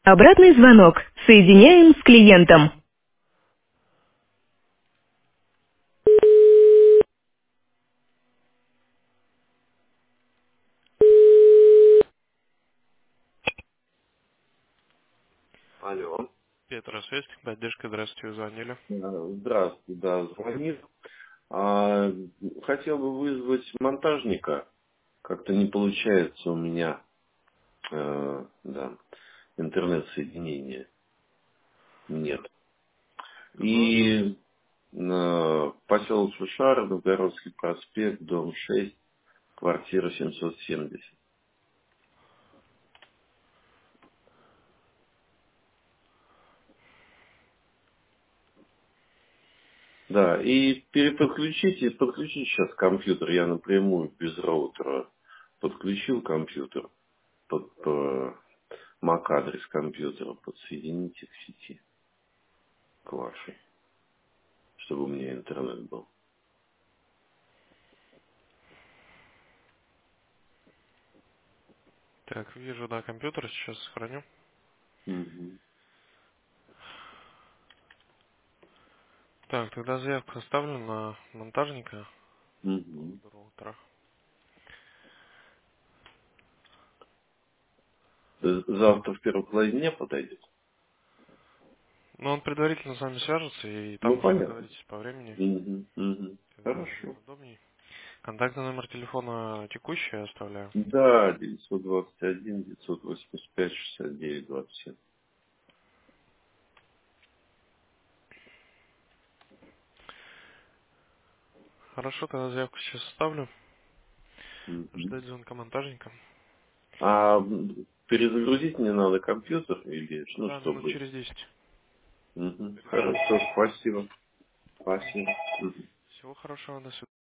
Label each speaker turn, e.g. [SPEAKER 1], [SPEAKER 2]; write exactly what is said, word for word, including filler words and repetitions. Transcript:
[SPEAKER 1] Обратный звонок. Соединяем с клиентом. Алло.
[SPEAKER 2] Петр, связь, поддержка, здравствуйте, вы звонили.
[SPEAKER 1] Э, Здравствуйте, да, звонит. А, хотел бы вызвать монтажника. Как-то не получается у меня э, да, интернет-соединения. Нет.
[SPEAKER 2] Какой адрес?
[SPEAKER 1] И э, поселок Шушара, Новгородский проспект, дом шесть, квартира семьсот семьдесят. Да, и переподключите, подключите сейчас компьютер. Я напрямую без роутера подключил компьютер под э, MAC-адрес компьютера, подсоедините к сети, к вашей, чтобы у меня интернет был.
[SPEAKER 2] Так, вижу, да, компьютер, сейчас сохраню.
[SPEAKER 1] Мгм.
[SPEAKER 2] Так, тогда заявку составлю на монтажника по
[SPEAKER 1] Мгм.
[SPEAKER 2] поводу роутера.
[SPEAKER 1] Э, Завтра в первой половине дня подойдет?
[SPEAKER 2] Ну, он предварительно с вами свяжется, и
[SPEAKER 1] Ну,
[SPEAKER 2] там уже
[SPEAKER 1] понятно.
[SPEAKER 2] договоритесь по времени,
[SPEAKER 1] Мгм. Мгм.
[SPEAKER 2] когда вам будет
[SPEAKER 1] Хорошо.
[SPEAKER 2] удобней. Контактный номер телефона текущий я оставляю.
[SPEAKER 1] Да, девятьсот двадцать один девятьсот восемьдесят пять шестьдесят девять двадцать семь.
[SPEAKER 2] Хорошо, тогда заявку сейчас составлю.
[SPEAKER 1] Мгм.
[SPEAKER 2] Ждать звонка монтажника.
[SPEAKER 1] А м, перезагрузить мне надо компьютер или ну
[SPEAKER 2] Да, минут
[SPEAKER 1] чтобы.
[SPEAKER 2] через десять
[SPEAKER 1] Мгм.
[SPEAKER 2] перегрузится.
[SPEAKER 1] Хорошо, спасибо. Спасибо. Мгм.
[SPEAKER 2] Всего хорошего, до свидания.